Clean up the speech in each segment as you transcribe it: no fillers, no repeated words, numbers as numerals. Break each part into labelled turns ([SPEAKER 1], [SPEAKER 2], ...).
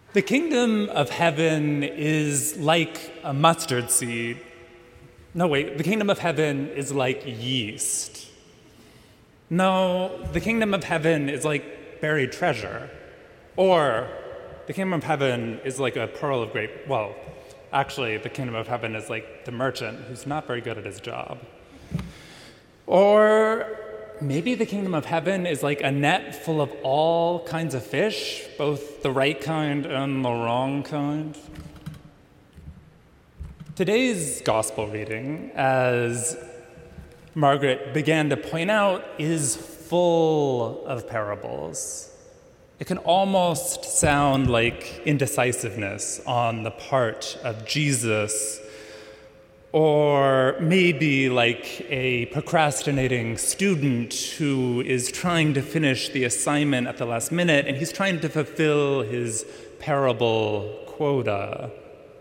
[SPEAKER 1] The kingdom of heaven is like a mustard seed. No, wait, the kingdom of heaven is like yeast. No, the kingdom of heaven is like buried treasure. Or the kingdom of heaven is like a pearl of great, well, actually, the kingdom of heaven is like the merchant who's not very good at his job. Or maybe the kingdom of heaven is like a net full of all kinds of fish, both the right kind and the wrong kind. Today's gospel reading, as Margaret began to point out, is full of parables. It can almost sound like indecisiveness on the part of Jesus, or maybe like a procrastinating student who is trying to finish the assignment at the last minute, and he's trying to fulfill his parable quota.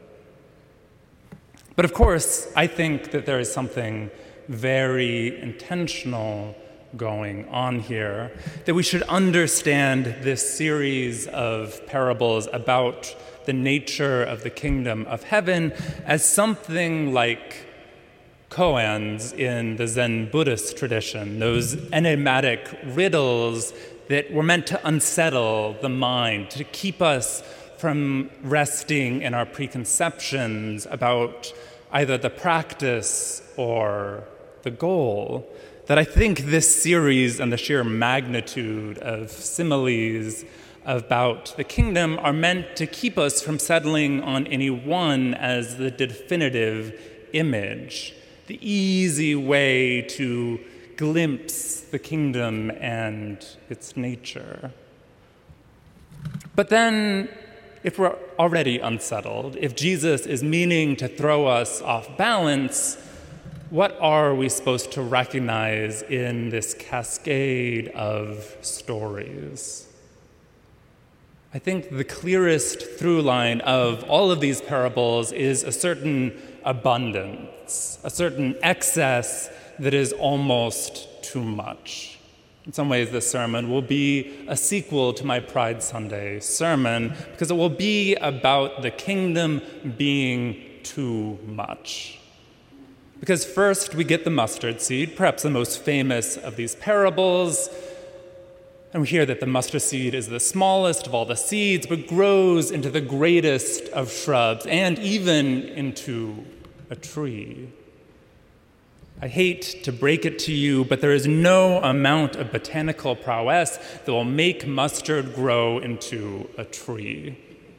[SPEAKER 1] But of course, I think that there is something very intentional going on here, that we should understand this series of parables about the nature of the kingdom of heaven as something like koans in the Zen Buddhist tradition, those enigmatic riddles that were meant to unsettle the mind, to keep us from resting in our preconceptions about either the practice or the goal. That I think this series and the sheer magnitude of similes about the kingdom are meant to keep us from settling on any one as the definitive image, the easy way to glimpse the kingdom and its nature. But then, if we're already unsettled, if Jesus is meaning to throw us off balance, what are we supposed to recognize in this cascade of stories? I think the clearest through line of all of these parables is a certain abundance, a certain excess that is almost too much. In some ways, this sermon will be a sequel to my Pride Sunday sermon because it will be about the kingdom being too much. Because first we get the mustard seed, perhaps the most famous of these parables, and we hear that the mustard seed is the smallest of all the seeds, but grows into the greatest of shrubs and even into a tree. I hate to break it to you, but there is no amount of botanical prowess that will make mustard grow into a tree.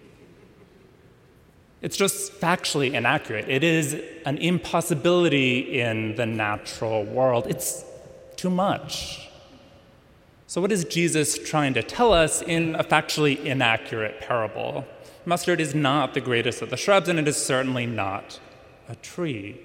[SPEAKER 1] It's just factually inaccurate. It is an impossibility in the natural world. It's too much. So what is Jesus trying to tell us in a factually inaccurate parable? Mustard is not the greatest of the shrubs, and it is certainly not a tree.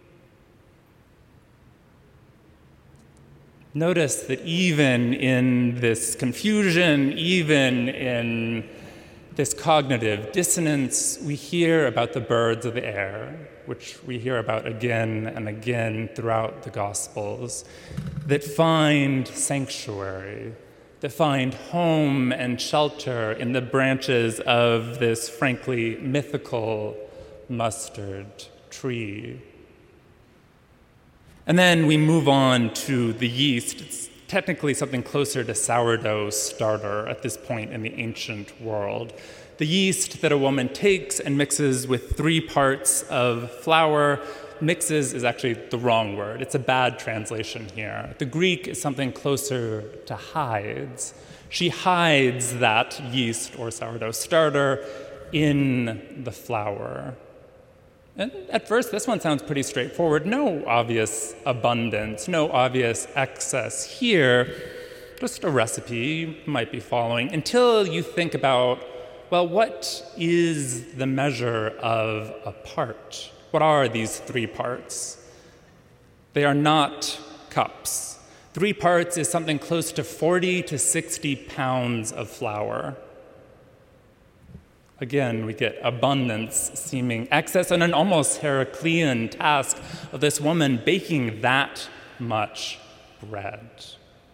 [SPEAKER 1] Notice that even in this confusion, even in this cognitive dissonance, we hear about the birds of the air, which we hear about again and again throughout the Gospels, that find sanctuary, that find home and shelter in the branches of this frankly mythical mustard tree. And then we move on to the yeast. It's technically something closer to sourdough starter at this point in the ancient world. The yeast that a woman takes and mixes with 3 parts of flour. Mixes is actually the wrong word. It's a bad translation here. The Greek is something closer to hides. She hides that yeast or sourdough starter in the flour. And at first, this one sounds pretty straightforward. No obvious abundance, no obvious excess here. Just a recipe you might be following until you think about, well, what is the measure of a part? What are these 3 parts? They are not cups. 3 parts is something close to 40 to 60 pounds of flour. Again, we get abundance seeming excess and an almost Heraclean task of this woman baking that much bread.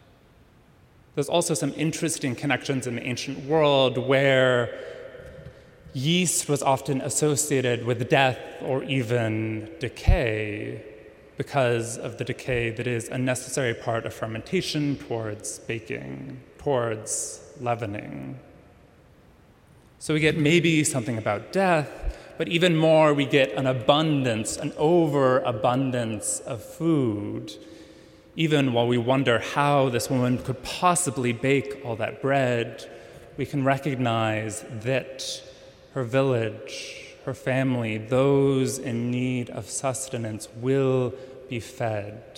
[SPEAKER 1] There's also some interesting connections in the ancient world where Yeast was often associated with death or even decay because of the decay that is a necessary part of fermentation towards baking, towards leavening. So we get maybe something about death, but even more, we get an abundance, an overabundance of food, even while we wonder how this woman could possibly bake all that bread. We can recognize that her village, her family, those in need of sustenance will be fed.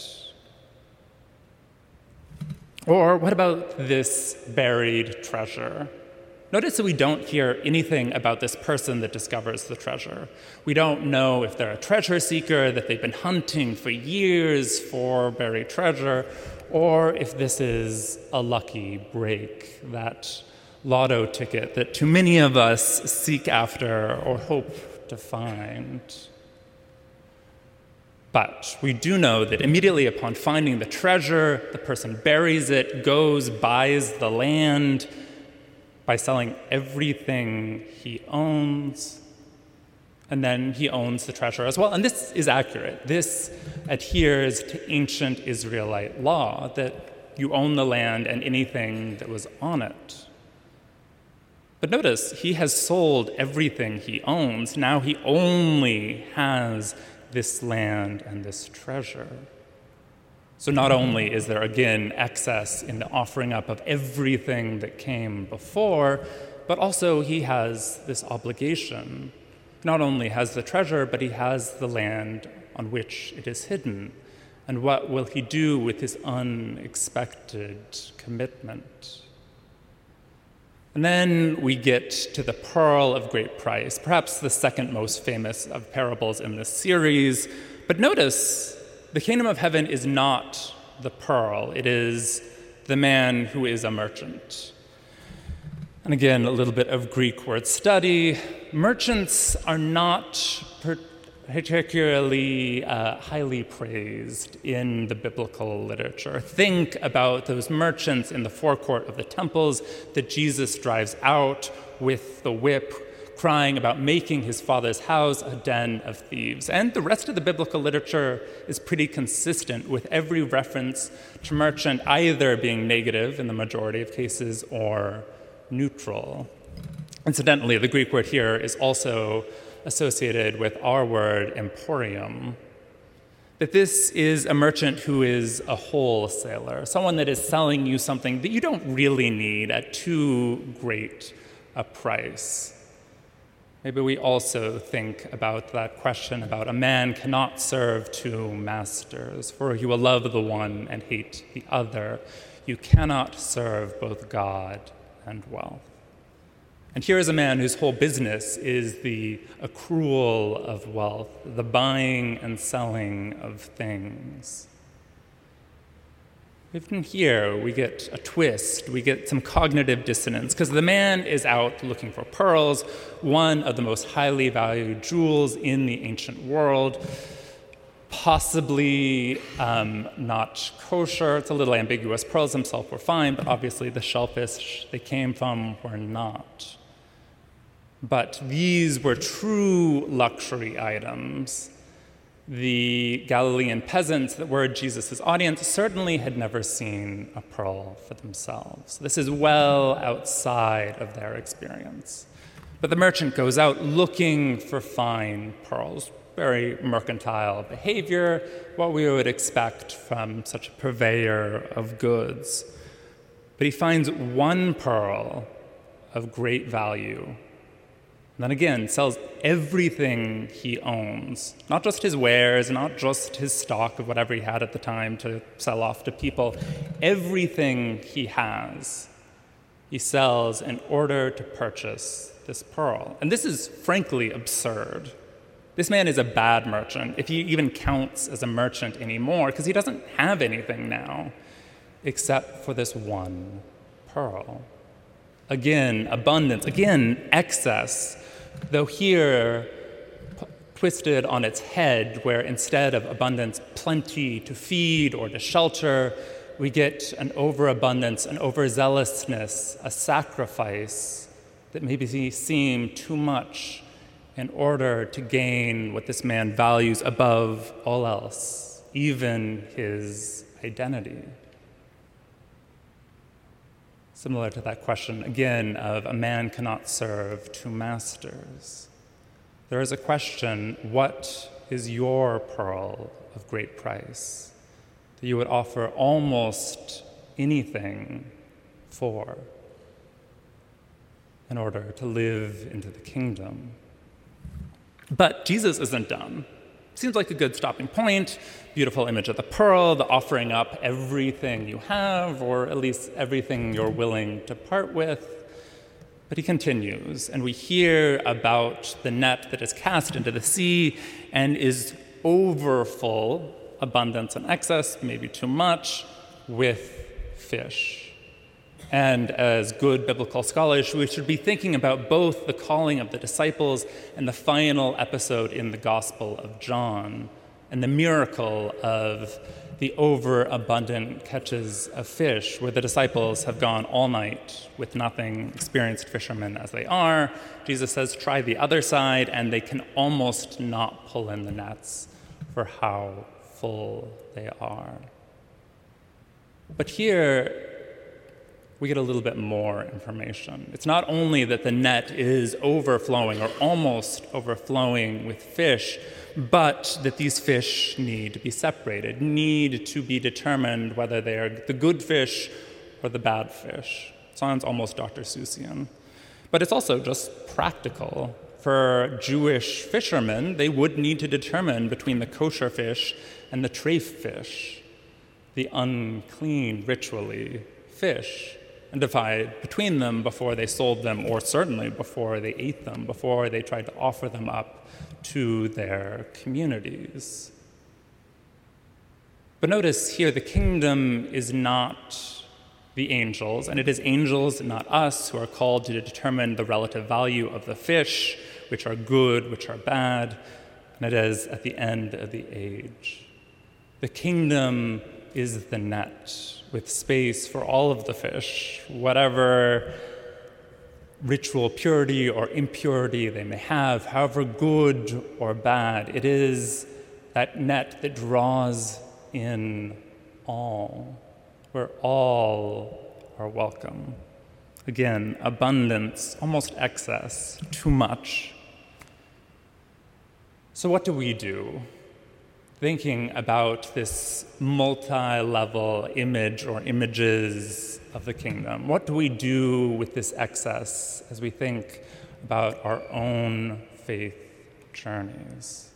[SPEAKER 1] Or what about this buried treasure? Notice that we don't hear anything about this person that discovers the treasure. We don't know if they're a treasure seeker, that they've been hunting for years for buried treasure, or if this is a lucky break, that lotto ticket that too many of us seek after or hope to find. But we do know that immediately upon finding the treasure, the person buries it, goes, buys the land, by selling everything he owns, and then he owns the treasure as well. And this is accurate. This adheres to ancient Israelite law, that you own the land and anything that was on it. But notice, he has sold everything he owns. Now he only has this land and this treasure. So not only is there, again, excess in the offering up of everything that came before, but also he has this obligation. Not only has the treasure, but he has the land on which it is hidden. And what will he do with his unexpected commitment? And then we get to the pearl of great price, perhaps the second most famous of parables in this series. But notice, the kingdom of heaven is not the pearl. It is the man who is a merchant. And again, a little bit of Greek word study. Merchants are not particularly highly praised in the biblical literature. Think about those merchants in the forecourt of the temples that Jesus drives out with the whip, crying about making his father's house a den of thieves. And the rest of the biblical literature is pretty consistent with every reference to merchant either being negative in the majority of cases or neutral. Incidentally, the Greek word here is also associated with our word emporium. That this is a merchant who is a wholesaler, someone that is selling you something that you don't really need at too great a price. Maybe we also think about that question about a man cannot serve two masters, for he will love the one and hate the other. You cannot serve both God and wealth. And here is a man whose whole business is the accrual of wealth, the buying and selling of things. Even here, we get a twist, we get some cognitive dissonance, because the man is out looking for pearls, one of the most highly valued jewels in the ancient world, possibly not kosher. It's a little ambiguous. Pearls themselves were fine, but obviously the shellfish they came from were not. But these were true luxury items. The Galilean peasants that were Jesus' audience certainly had never seen a pearl for themselves. This is well outside of their experience. But the merchant goes out looking for fine pearls, very mercantile behavior, what we would expect from such a purveyor of goods. But he finds one pearl of great value. And then again, sells everything he owns, not just his wares, not just his stock of whatever he had at the time to sell off to people. Everything he has, he sells in order to purchase this pearl. And this is frankly absurd. This man is a bad merchant, if he even counts as a merchant anymore, because he doesn't have anything now except for this one pearl. Again, abundance, again, excess, though here twisted on its head, where instead of abundance, plenty to feed or to shelter, we get an overabundance, an overzealousness, a sacrifice that maybe seem too much in order to gain what this man values above all else, even his identity. Similar to that question, again, of a man cannot serve two masters. There is a question, what is your pearl of great price that you would offer almost anything for in order to live into the kingdom? But Jesus isn't done. Seems like a good stopping point. Beautiful image of the pearl, the offering up everything you have, or at least everything you're willing to part with. But he continues, and we hear about the net that is cast into the sea and is overfull, abundance and excess, maybe too much, with fish. And as good biblical scholars, we should be thinking about both the calling of the disciples and the final episode in the Gospel of John, and the miracle of the overabundant catches of fish, where the disciples have gone all night with nothing, experienced fishermen as they are. Jesus says, try the other side, and they can almost not pull in the nets for how full they are. But here, we get a little bit more information. It's not only that the net is overflowing or almost overflowing with fish, but that these fish need to be separated, need to be determined whether they are the good fish or the bad fish. Sounds almost Dr. Seussian. But it's also just practical. For Jewish fishermen, they would need to determine between the kosher fish and the treif fish, the unclean, ritually fish, and divide between them before they sold them, or certainly before they ate them, before they tried to offer them up to their communities. But notice here, the kingdom is not the angels, and it is angels, not us, who are called to determine the relative value of the fish, which are good, which are bad, and it is at the end of the age. The kingdom is the net, with space for all of the fish, whatever ritual purity or impurity they may have, however good or bad. It is that net that draws in all, where all are welcome. Again, abundance, almost excess, too much. So what do we do? Thinking about this multi-level image or images of the kingdom. What do we do with this excess as we think about our own faith journeys?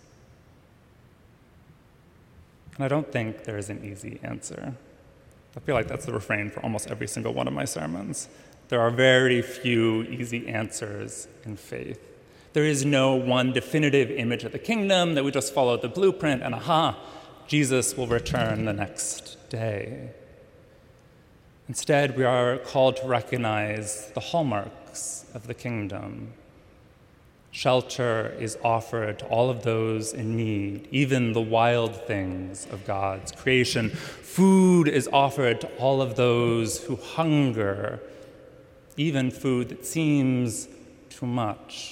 [SPEAKER 1] And I don't think there is an easy answer. I feel like that's the refrain for almost every single one of my sermons. There are very few easy answers in faith. There is no one definitive image of the kingdom that we just follow the blueprint and Jesus will return the next day. Instead, we are called to recognize the hallmarks of the kingdom. Shelter is offered to all of those in need, even the wild things of God's creation. Food is offered to all of those who hunger, even food that seems too much.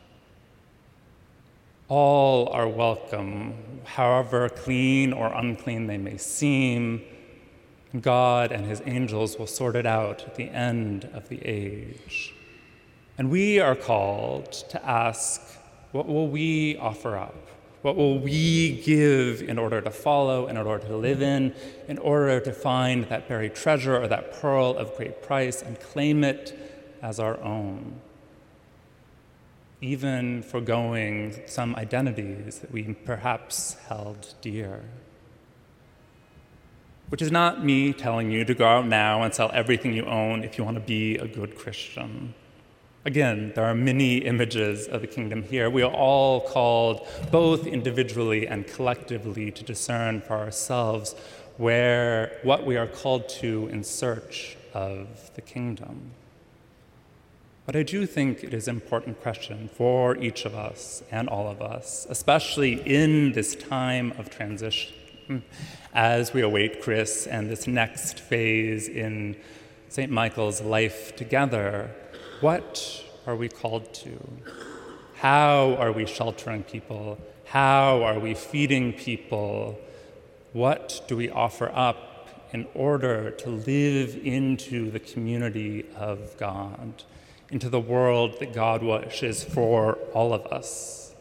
[SPEAKER 1] All are welcome, however clean or unclean they may seem. God and his angels will sort it out at the end of the age. And we are called to ask, what will we offer up? What will we give in order to follow, in order to live in order to find that buried treasure or that pearl of great price and claim it as our own? Even forgoing some identities that we perhaps held dear. Which is not me telling you to go out now and sell everything you own if you want to be a good Christian. Again, there are many images of the kingdom here. We are all called, both individually and collectively, to discern for ourselves what we are called to in search of the kingdom. But I do think it is an important question for each of us and all of us, especially in this time of transition, as we await Chris and this next phase in St. Michael's life together. What are we called to? How are we sheltering people? How are we feeding people? What do we offer up in order to live into the community of God, into the world that God wishes for all of us?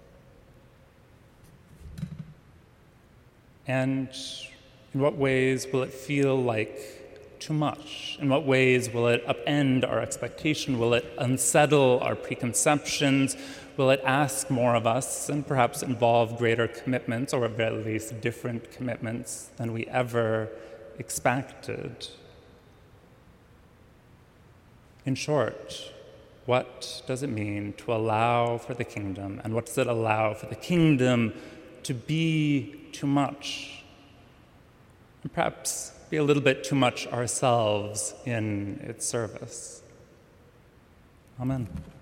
[SPEAKER 1] And in what ways will it feel like too much? In what ways will it upend our expectation? Will it unsettle our preconceptions? Will it ask more of us and perhaps involve greater commitments, or at least different commitments than we ever expected? In short, what does it mean to allow for the kingdom? And what does it allow for the kingdom to be too much? And perhaps be a little bit too much ourselves in its service. Amen.